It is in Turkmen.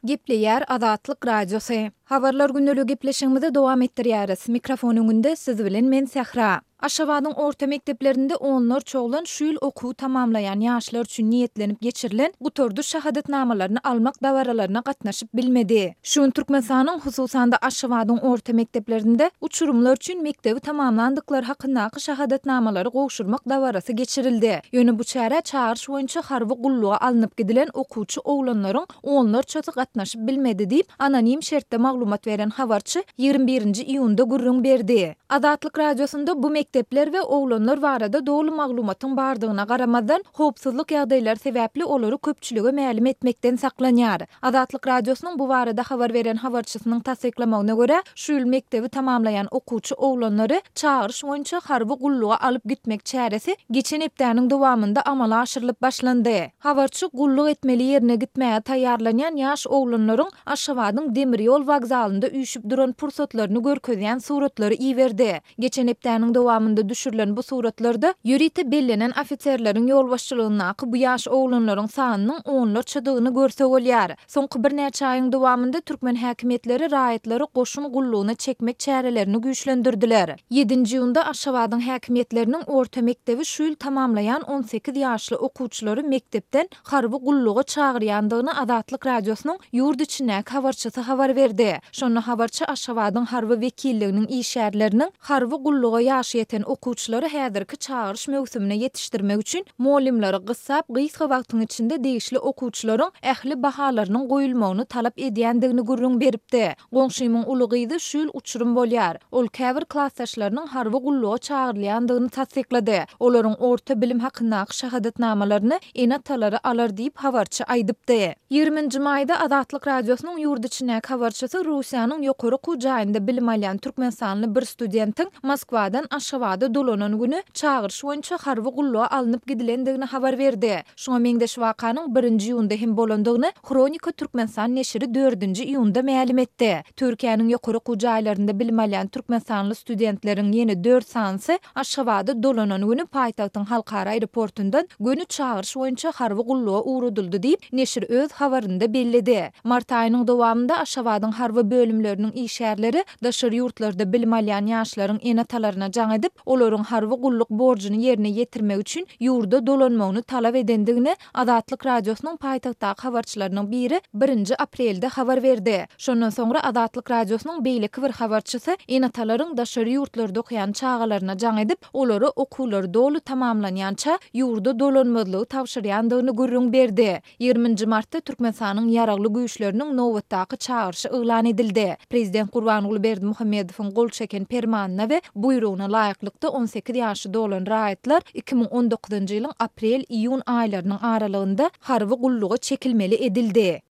Gepleýär Azatlyk Radiosu. Habarlar gündälik gepleşigimizi dowam etdirýäris. Mikrofon öňünde siz bilen men Sähra. Aşgabatyň orta mekdeplerinde onlar çoğulan şu ýyl okuw tamamlayan ýaşlar üçin niýetlenip geçirilen bu tordu şahadatnamalaryny almak dawaralaryna gatnaşyp bilmedi. Şuň Türkmenistanyň hususanda Aşgabatyň orta mekdeplerinde uçurumlar üçin mekdebi tamamlandyklary hakyndaky şahadatnamalary gowşurmak dawarasy geçirildi. Ýöne bu çäre çağırış boýunça harby gulluga alınıp gidilen okuwçy oglanlaryň onlar çaty gatnaşyp bilmedi diýip anonim şertde maglumat beren habarçy 21-nji iýunda gurrun berdi. Azatlyk radiosunda bu mektepler we oglanlar barada dogry maglumatyň bardygyna garamadan howpsuzlyk ýagdaýlary sebäpli olary köpçülige mälim etmekden saklanýar. Azatlyk radiosynyň bu barada habar beren habarçysynyň tasdiklamagyna görä, şu ýyl mektebi tamamlayan okuwçy oglanlary çağırış boýunça harby gulluga alyp gitmek çäresi geçen hepdäniň dowamında amala aşyrylyp başlandy. Habarçy gulluk etmeli ýerine gitmäge taýýarlanýan ýaş oglanlaryň Aşgabatyň demir ýol wagzalynda üýşüp duran pursatlaryny görkezýän suratlary iýerdi. Geçen hepdäniň dowamında düşürilen bu suratlarda ýürite bellenen ofitserleriň ýol başçylygynaky bu ýaş oglanlaryň sanynyň onlar çydygyny görsek bolýar. Soňky bir näçe aýyň dowamında türkmen häkimetleri raýatlary goşun gullugyna çekmek çärelerini güýçlendirdiler. 7-nji ýylda Aşgabatyň häkimetleriniň orta mekdebi şu ýyl tamamlayan 18 ýaşly okuwçylary mektepden harby gulluga çagyrýandygyny Azatlyk radiosynyň ýurt içindäki habarçysy habar berdi. Şonu habarçy Aşgabatyň harby wekilliginiň işärleriniň harby gulluga ýaşy ýeten okuwçylary häzirki çağırış mewsümine ýetişdirmek üçin molimlary gyssap gysga wagtyň içinde degişli okuwçylaryň ähli bahalarynyň goýulmagyny talap edýändigini gurrun beripdi. Goňşymyň ulygydy şu ýyl uçurum bolýar. Ol käbir klassdaşlarynyň harby gulluga çagyrylýandygyny tasdiklady. Olaryň orta bilim hakyndaky şahadatnamalaryny enatalary alar diýip habarçy aýdypdy. 20-nji maýda Azatlyk radiosynyň ýurt içindäki habarçysy Russiýanyň ýokary okuw jaýynda bilim alýan türkmenstanly bir studentiň Moskwadan Aşgabada dolanan güni çağırış boýunça harby gulluga alınıp gidilendigini habar berdi. Şoňa meňdeş wakanyň 1-nji ýylda hem bolandygyny Kronika Türkmenistan neşri 4-nji ýylda mälim etdi. Türkiýanyň ýokary okuw jaýlarynda bilim alýan türkmenstanly studentleriň ýene 4 sanyny Aşgabada dolanan güni paýtagtyň halkara aeroportundan güni çağırış boýunça harby gulluga uğradyldy diýip neşir öz habarynda belledi. Mart aýynyň dowamında Aşgabatyň harby bölümleriniň işärleri daşary ýurtlarda bilim alýan ýaşlaryň enatalaryna jaň edip, olaryň harby gulluk borjuny ýerine ýetirmek üçin ýurda dolanmagyny talap edendigini Azatlyk radiosynyň paýtagtdaky habarçylarynyň biri 1-nji aprelde habar berdi. Şondan soňra Azatlyk radiosynyň beýleki bir habarçysy enatalaryň daşary ýurtlarda okuyan çağalaryna jaň edip, olary okuwlary dolu tamamlanýança ýurda dolanmadylygy tawşyrýandygyny gurrun berdi. 20-nji martda Türkmenistanyň ýaragly güýçleriniň nowatdaky çağırşy eglan edildi. Prezident Gurbanuly Berdimuhammedowyň gol çeken permanyna we buyruguna laýyklykda 18 ýaşy dolan raýatlar 2019-njy ýylyň aprel-iýun aýlarynyň aralygynda harby gulluga çekilmeli edildi.